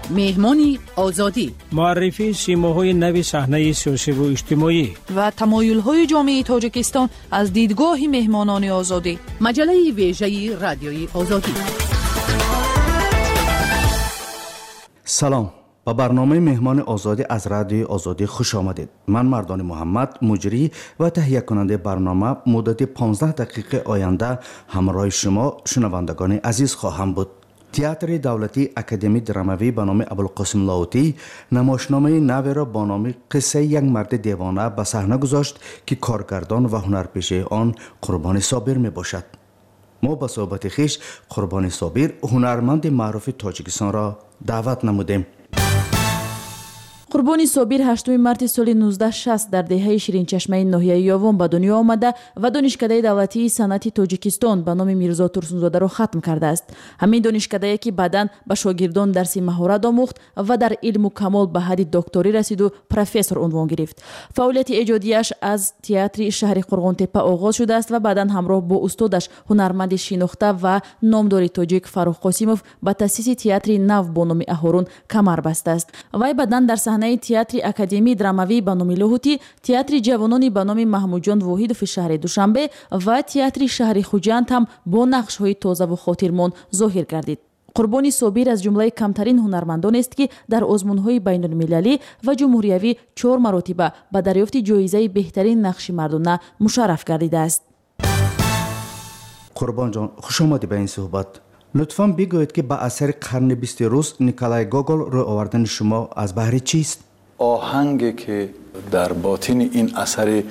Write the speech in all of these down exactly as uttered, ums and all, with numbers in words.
مهمان آزادی، معرفی سیماهای نو صحنه سیاسی و اجتماعی و تمایل‌های جامعه تاجیکستان از دیدگاه مهمانان آزادی. مجله ویژه رادیوی آزادی. سلام، با برنامه مهمان آزادی از رادیوی آزادی خوش آمدید. من مردان محمد، مجری و تهیه کننده برنامه، مدت پانزده دقیقه آینده همراه شما شنوندگان عزیز خواهم بود. تئاتر دولتی اکادمی دراموی به نام ابوالقاسم لاهوتی نمایشنامه نو را با نام قصه یک مرد دیوانه به صحنه گذاشت که کارگردان و هنرپیشه آن قربانی صابر می باشد. ما به صحبت خویش قربانی صابر، هنرمند معروف تاجیکستان را دعوت نمودیم. قربانی صابر هشتم مارس سال نوزده شصت در دهه شیرینچشمه ناحیه یاون به دنیا آمده و دانشکده دولتی صنعت تاجیکستان به نام میرزا ترسونزاده را ختم کرده است. همین دانشکده که بعداً به شاگردان درس مهارت آموخت و در علم و کمال به حد دکتری رسید و پروفسور عنوان گرفت. فعالیت ایجادیش از تئاتر شهر قرغن‌تپه آغاز شده است و بعداً همراه با استادش هنرمند شناخته و نامدار تاجیک فروخ قاسیموف به تأسیس تئاتر نو با نام اهورون کمر بسته است. وی بعداً در صحنه تئاتر اکادمی دراموی به نام لاهوتی، تئاتر جوانانی به نام محمودجان واحدوف شهر دوشنبه و تئاتر شهر خوجند هم با نقش‌های تازه و خاطرمان ظاهر گردید. قربانی صابر از جمله کمترین هنرمندان است که در آزمون‌های بین‌المللی و جمهوریوی چهار مرتبه به دریافت جایزه بهترین نقش مردانه مشرف گردیده است. قربان جان، خوش آمدی به این صحبت. لطفاً بگویید که با اثر قرن بیست روس نیکولای گوگل رو آوردن شما از بهر چیست؟ آهنگی که در باطن این اثر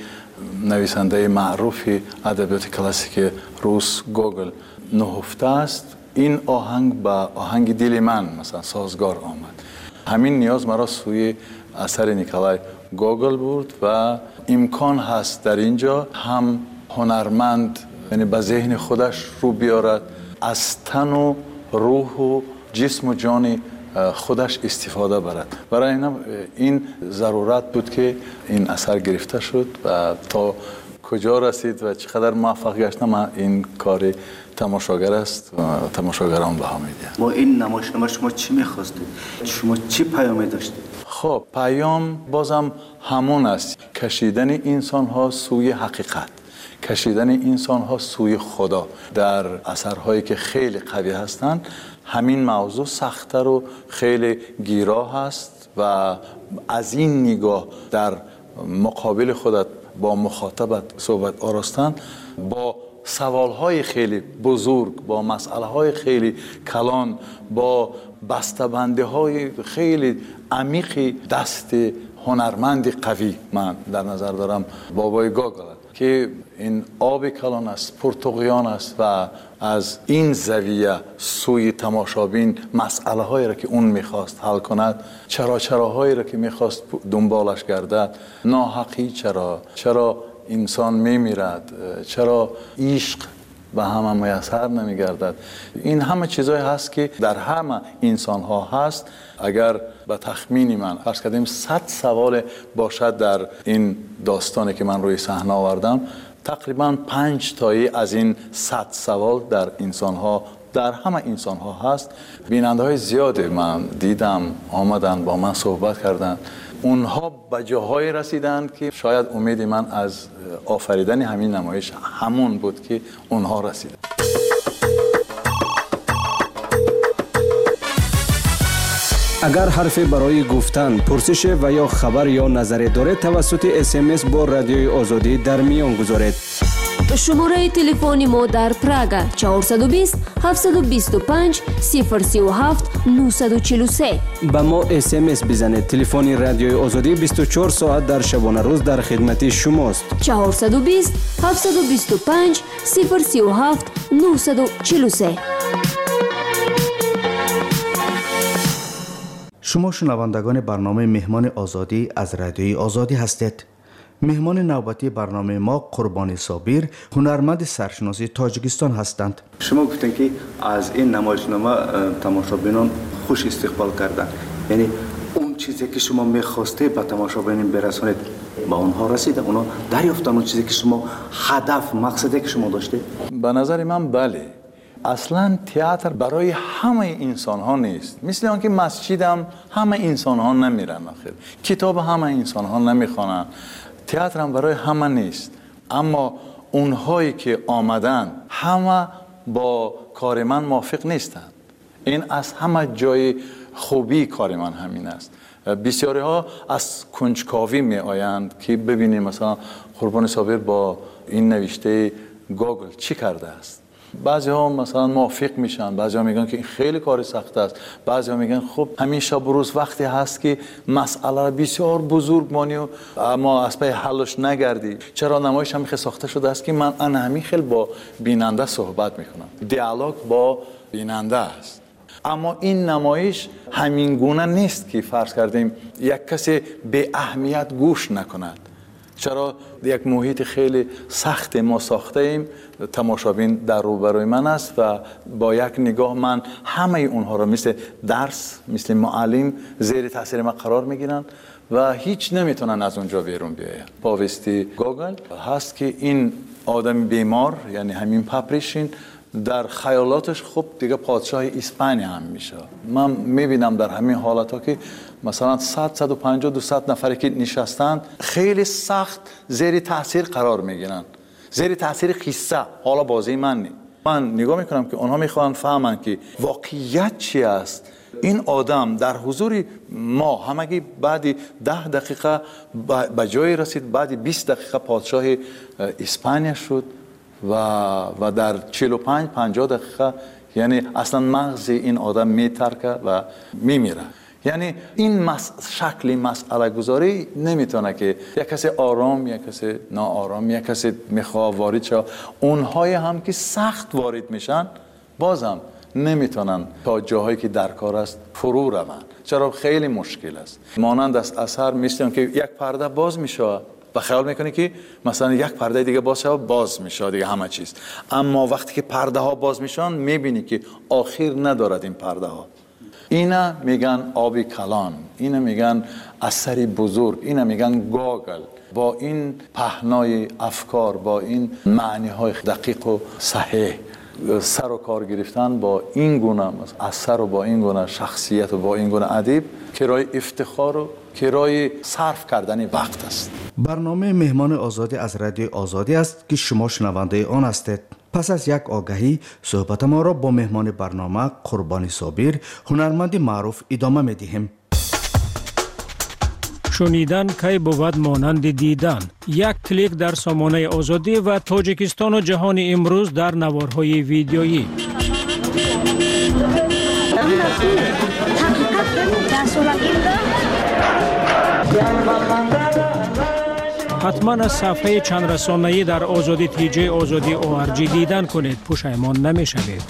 نویسنده معروف ادبیات کلاسیک روس گوگل نهفته است، این آهنگ با آهنگ دل من مثلا سازگار آمد. همین نیاز مرا سوی اثر نیکولای گوگل بود و امکان هست در اینجا هم هنرمند یعنی به ذهن خودش رو بیارد، از تن و روح و جسم و جان خودش استفاده برد. برای این این ضرورت بود که این اثر گرفته شد و تا کجا رسید و چقدر موفق گشت من این کار تماشاگر است و تماشاگران بها میدن. با این نمایشنامه شما چی میخواستید؟ شما چی پیامی داشتید؟ خب پیام بازم همون است، کشیدن انسان ها سوی حقیقت، کشیدن انسان ها سوی خدا. در اثرهایی که خیلی قوی هستند همین موضوع سخت‌تر و خیلی گیرا هست و از این نگاه در مقابل خودت با مخاطبت صحبت آراستن با سوالهای خیلی بزرگ، با مسئله‌های خیلی کلان، با بسته‌بندی‌های خیلی عمیق دست هنرمند قوی من در نظر دارم بابای گوگل که این آب کلان است، پرتقیان است و از این زاویه سوی تماشابین مسئله هایی را که اون میخواست حل کند، چرا چراهایی را که میخواست دنبالش گردد، ناحقی چرا، چرا انسان میمیرد، چرا عشق به همه میسر نمیگردد. این همه چیزایی هست که در همه انسان ها هست. اگر به تخمینی من فرض کردیم صد سوال باشد در این داستانی که من روی صحنه آوردم، تقریبا پنج تایی از این صد سوال در انسان ها، در همه انسان ها هست. بیننده های زیادی من دیدم آمدن با من صحبت کردن، اونها به جاهای رسیدند که شاید امید من از آفریدن همین نمایش همون بود که اونها رسیدن. اگر حرفی برای گفتن، پرسش و یا خبر یا نظری دارید توسط اس ام اس با رادیوی آزادی در میان گذارید. شماره تلفن ما در پراگ چهارصد و بیست هفتصد و بیست و پنج صفر سی و هفت نهصد و چهل و سه. با ما اس ام اس بزنید. تلفن رادیوی آزادی بیست و چهار ساعت در شبانه روز در خدمت شماست. چهارصد و بیست هفتصد و بیست و پنج صفر سی و هفت نهصد و چهل و سه. شما شنوندگان برنامه مهمان آزادی از رادیوی آزادی هستید. مهمان نوبتی برنامه ما قربانی صابر، هنرمند سرشناسی تاجیکستان هستند. شما گفتن که از این نمایشنامه تماشابینان خوش استقبال کردند، یعنی اون چیزی که شما می‌خواسته به تماشابینان برسونید با اونها رسیده، اونها دریافتن اون چیزی که شما هدف مقصدی که شما داشته؟ به نظر من بله، اصلا تئاتر برای همه انسان ها نیست. مثل آنکه مسجد هم همه انسان ها نمیرن، آخر کتاب همه انسان ها نمیخوانن. تئاتر هم برای همه نیست. اما اونهایی که آمدن همه با کار من موافق نیستند. این از همه جای خوبی کار من همین است. بسیاری ها از کنجکاوی می آیند که ببینیم مثلا قربان صابر با این نوشته گوگل چی کرده است. بعضی ها مثلا موافق میشن، بعضی ها میگن که این خیلی کار سخت است، بعضی ها میگن خب همیشه بروز وقتی هست که مسئله بسیار بزرگ مانی و اما از پی حلش نگردی. چرا نمایش هم ساخته شده است که من ان همین خیلی با بیننده صحبت میکنم، دیالوگ با بیننده است. اما این نمایش همین گونه نیست که فرض کردیم یک کسی به اهمیت گوش نکند. چرا یک محیط خیلی سخت ما ساخته ایم، تماشابین در روبروی من است و با یک نگاه من همه اونها را مثل درس، مثل معلم زیر تاثیر ما قرار میگیرن و هیچ نمیتونن از اونجا بیرون بیاین. پاوستی گوگل هست که این آدم بیمار، یعنی همین پاپریشین، در خیالاتش خب دیگه پادشاه اسپانیا هم میشه. من میبینم در همین حالت ها که مثلا صد صد و پنجاه دویست نفری که نشستند خیلی سخت زیر تاثیر قرار میگیرن، زیر تاثیر قصه. حالا بازی من نی. من نگاه میکنم که اونها میخوان فهمن که واقعیت چی است. این آدم در حضور ما همگی بعد ده دقیقه به جای رسید، بعد بیست دقیقه پادشاه اسپانیا شد و و در چهل و پنج پنجاه دقیقه یعنی اصلا مغز این آدم میترکه و میمیره. یعنی این مس... شکلی مسئله گذاری نمیتونه که یک کسی آرام، یک کسی ناآرام، یک کسی میخواه وارد شه. اونهای هم که سخت وارد میشن بازم نمیتونن تا جاهایی که در کار است فرو روند. چرا خیلی مشکل است. مانند از اثر میستیم که یک پرده باز میشه و خیال میکنی که مثلا یک پرده دیگه باز شد باز میشه دیگه همه چیز. اما وقتی که پرده ها باز میشن میبینی که آخر ندارد این پرده ها. اینا میگن آبی کلان، اینا میگن اثری بزرگ، اینا میگن گوگل. با این پهنای افکار، با این معنی های دقیق و صحیح سر و کار گرفتن با این گونه اثر و با این گونه شخصیت و با این گونه ادیب کرای افتخار و کرای صرف کردن وقت است. برنامه مهمان آزادی از رادیو آزادی است که شما شنونده آن هستید. پس از یک آگهی صحبت ما را با مهمان برنامه قربانی صابر، هنرمند معروف ادامه می‌دهیم. شنیدن کی بود مانند دیدن. یک کلیک در سامانه آزادی و تاجیکستان و جهان امروز در نوارهای ویدیویی. حتما از صفحه چند رسانه‌ای در آزادی تیجی آزادی او ار جی دیدن کنید، پشیمان نمی‌شوید.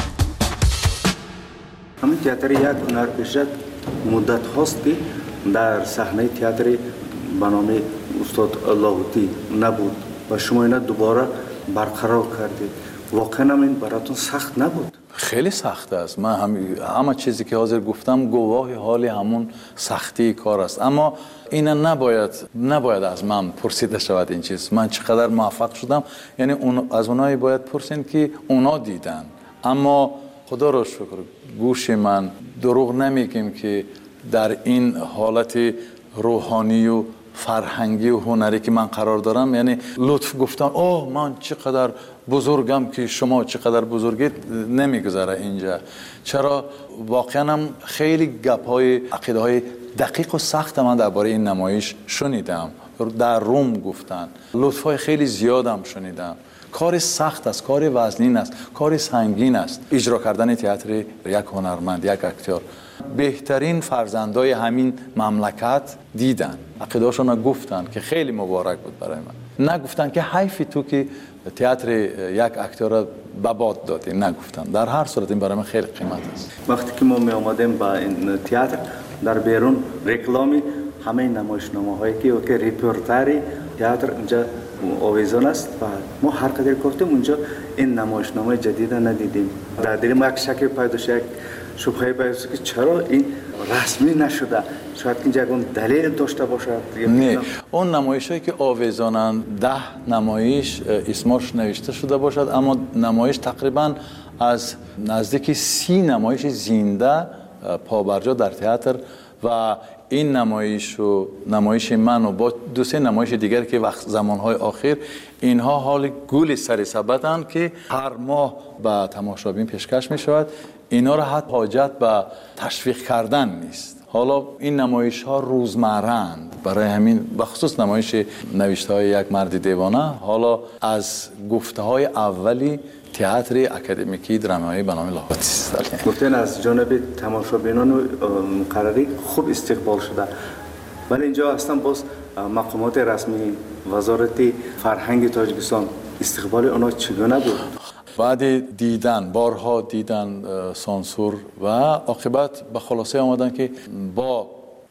همین تئاتر یک هنرپیشه مدت هاست که در صحنه تئاتر به نام استاد لاهوتی نبود و شما اینا دوباره برقرار کردید. واقعا این براتون سخت نبود؟ خیلی سخت است. من هم همه چیزی که حاضر گفتم گواه حال همون سختی کار است. اما اینا نباید نباید از من پرسیده شود این چیز من چقدر موفق شدم. یعنی اون از اونایی باید پرسین که اونا دیدن. اما خدا را شکر گوش من دروغ نمیگیم که در این حالت روحانی و فرهنگی و هنری که من قرار دارم، یعنی لطف گفتن اوه من چقدر بزرگم که شما چقدر بزرگید نمیگذاره اینجا. چرا واقعا هم خیلی گپ‌های عقیده‌های دقیق و سخت من درباره این نمایش شنیدم. در روم گفتن لطف‌های خیلی زیادم شنیدم. کار سخت است، کار وزنین است، کار سنگین است اجرا کردن تئاتر یک هنرمند، یک اکتور. بهترین فرزندای همین مملکت دیدن، عقیده‌هاشون گفتن که خیلی مبارک بود برای من. نگفتن که حیفی تو که تئاتر یک اکتور به باد دادی، نگفتن. در هر صورت این برای من خیلی قیمت است. وقتی که ما می آمدیم با این تئاتر در بیرون رکلامی همه نمایشنامه‌هایی که که ریپورتری تئاتر اونجا آویزان است و ما هر قدر گفتیم اونجا این نمایشنامه جدید ندیدیم. در دل ما یک شک پیدا شد، شبهه پیدا شد که چرا این رسمی نشده. شاید اینجا اون دلیل داشته باشد. نه، اون نمایشایی که آویزانند ده نمایش اسمش نوشته شده باشد، اما نمایش تقریبا از نزدیک سی نمایش زنده پابرجا در تئاتر و این نمایش و نمایش من و با دو سه نمایش دیگر که وقت زمانهای آخر اینها حال گل سر سبدن که هر ماه به تماشابین پیشکش می شود. اینا را حتی حاجت به تشویق کردن نیست. حالا این نمایش ها روزمرند، برای همین بخصوص نمایش نوشته های یک مرد دیوانه حالا از گفته های اولی تئاتر اکادمیکی درامایی به نام لاهوتی است. گفتن از جانب تماشابینان و مقرری خوب استقبال شده، ولی اینجا اصلا باز مقامات رسمی وزارت فرهنگ تاجیکستان استقبال آنها چگونه بود؟ بعد دیدن بارها دیدن سانسور و عاقبت به خلاصه آمدن که با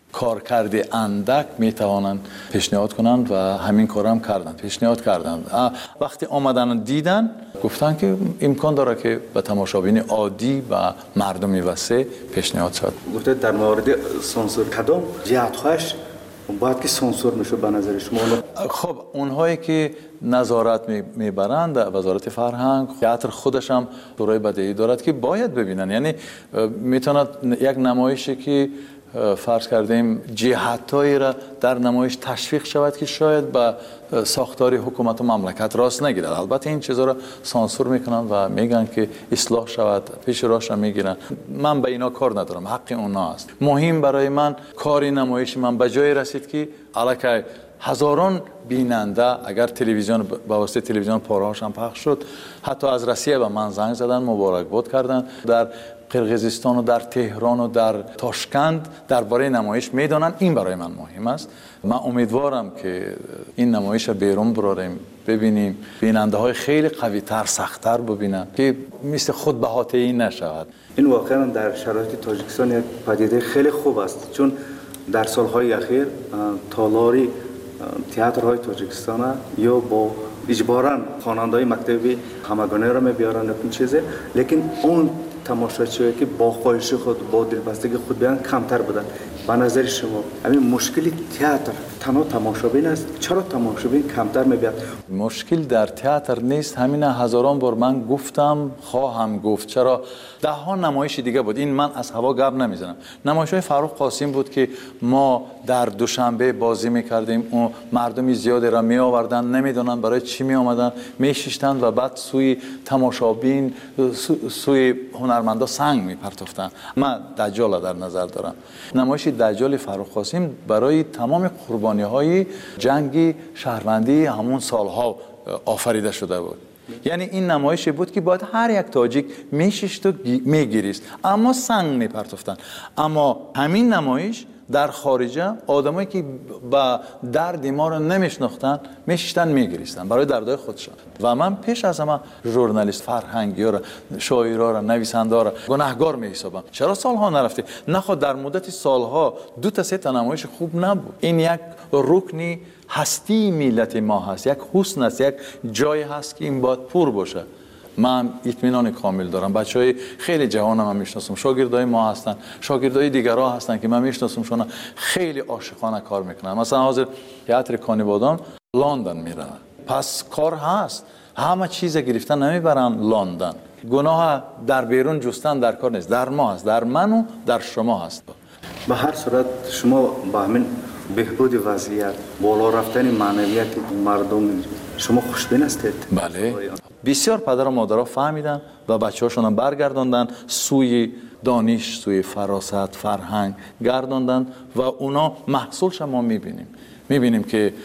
کارکرد اندک میتوانند پیشنهاد کنند و همین کار هم کردند، پیشنهاد کردند. وقتی آمدن دیدن گفتن که امکان داره که به تماشابین عادی و مردمی وسیع پیشنهاد شد. گفته در مورد سانسور کدام جهت‌هاش باید که سانسور میشه به نظر شما؟ خب اونهایی که نظارت میبرند وزارت فرهنگ، تئاتر خودش هم دورای بدهی دارد که باید ببینن. یعنی میتوند یک نمایشی که فرض کردیم جهتایی را در نمایش تشویق شود که شاید به ساختار حکومت و مملکت راست نگیرد، البته این چیزا را سانسور میکنن و میگن که اصلاح شود، پیش راهش میگیرن. من به اینا کار ندارم، حق اونا است. مهم برای من کاری نمایش من به جای رسید که الکی هزاران بیننده، اگر تلویزیون با واسطه تلویزیون پارهاش هم پخش شد، حتی از روسیه به من زنگ زدن، مبارکباد کردن. در قرقیزستان و در تهران و در تاشکند درباره نمایش میدانن. این برای من مهم است. من امیدوارم که این نمایش را بیرون براریم، ببینیم، بیننده های خیلی قوی تر، سخت‌تر ببینن که مثل خود بهاته‌ای نشود. این واقعا در شرایط تاجیکستان یک پدیده خیلی خوب است، چون در سالهای اخیر تالاری تئاترهای تاجیکستان یا با اجباراً خواننده‌های مکتبی همگانی را می‌بیارن این چیزه، لیکن اون تماشاچی‌هایی که با خواهش خود با دلبستگی خود بیان کمتر بودن. به نظر شما همین مشکلی تئاتر تنها تماشابین است؟ چرا تماشابین کمتر می‌بیاد؟ مشکل در تئاتر نیست. همین هزاران بار من گفتم، خواهم گفت. چرا ده ها نمایش دیگه بود. این من از هوا گپ نمیزنم. نمایش‌های فرخ قاسم بود که ما در دوشنبه بازی می‌کردیم، اون مردمی زیادی را می‌آوردن، نمی‌دونن برای چی می‌آمدن، می‌شیشتن و بعد سوی تماشابین، سو، سوی هنرمندا سنگ می‌پرتافتن. من دجال در نظر دارم. نمایش دجال فرخ قاسم برای تمام قربانی‌های جنگ شهروندی همون سالها آفریده شده بود. یعنی این نمایشی بود که باید هر یک تاجیک میشیشت و میگیریست، اما سنگ میپرتفتن. اما همین نمایش در خارجه آدمایی که با درد ما رو نمیشناختن میشیشتن میگریستن برای دردهای خودشان. و من پیش از همه ژورنالیست، فرهنگی را، شاعرها را، نویسنده را گناهگار میحسابم. چرا سالها نرفته؟ نخواد در مدت سالها دو تا سه تا نمایش خوب نبود. این یک رکنی هستی ملت ما هست، یک حسن است، یک جای هست که این باید پر باشه. من اطمینان کامل دارم. بچهای خیلی جوانم من میشناسم، شاگردای ما هستن، شاگردای دیگرها هستن که من میشناسم، شون خیلی عاشقانه کار میکنن. مثلا حاضر تئاتر کانیبادان لندن میرن، پس کار هست. همه چیز گرفتن نمیبرن لندن. گناه در بیرون جستن در کار نیست، در ما هست، در من و در شما هست. به هر صورت شما با همین بهبود وضعیت، بالا رفتن معنویت مردم، شما خوشبین هستید؟ بله. بسیار پدر و مادرها فهمیدن و بچه‌هاشون هم برگرداندن سوی دانش، سوی فراست، فرهنگ گرداندن و اونا محصولش ما میبینیم. میبینیم که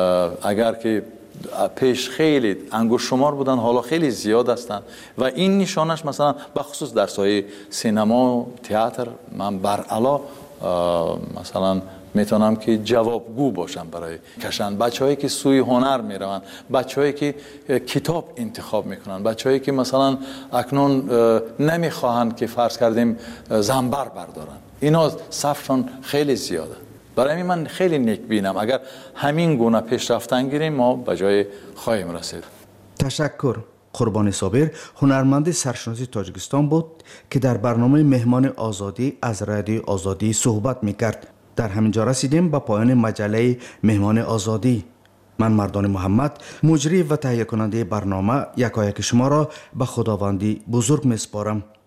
اگر که پیش خیلی انگشت شمار بودن، حالا خیلی زیاد هستن و این نشانش مثلا بخصوص در سایه سینما و تئاتر من برعلا مثلا میتونم که جوابگو باشم برای کشن. بچه‌هایی که سوی هنر میروند، بچه‌هایی که کتاب انتخاب میکنن، بچه‌هایی که مثلا اکنون نمیخواهند که فرض کردیم زنبر بردارن، اینا صفشان خیلی زیاده. برای همین من خیلی نیک بینم. اگر همین گونه پیشرفتن گیریم ما به جای خواهیم رسید. تشکر. قربانی صابر هنرمند سرشناسی تاجیکستان بود که در برنامه مهمان آزادی از رادیوی آزادی صحبت میکرد. در همینجا رسیدیم به پایان مجله مهمان آزادی. من مردان محمد مجری و تهیه کننده برنامه یکایک شما را به خداوندی بزرگ میسپارم.